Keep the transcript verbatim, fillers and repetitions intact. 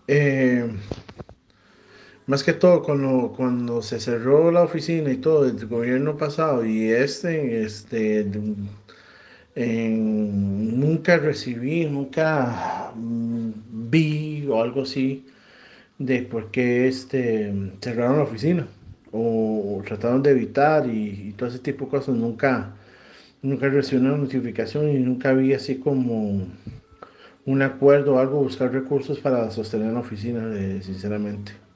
Eh, Más que todo, cuando, cuando se cerró la oficina y todo, el gobierno pasado y este, este, en- nunca recibí, nunca mm, vi o algo así de por qué este, cerraron la oficina o, o trataron de evitar y, y todo ese tipo de cosas. Nunca, nunca recibí una notificación y nunca vi así como un acuerdo o algo, buscar recursos para sostener la oficina, eh, sinceramente.